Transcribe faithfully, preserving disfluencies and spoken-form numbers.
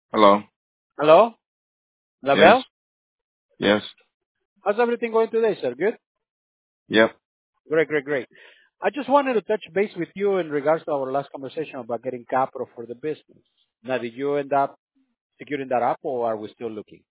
Hello. Hello, Yes. Label. Yes. How's everything going today, sir? Good? Yep. Great, great, great. I just wanted to touch base with you in regards to our last conversation about getting capital for the business. Now, did you end up securing that up, or are we still looking?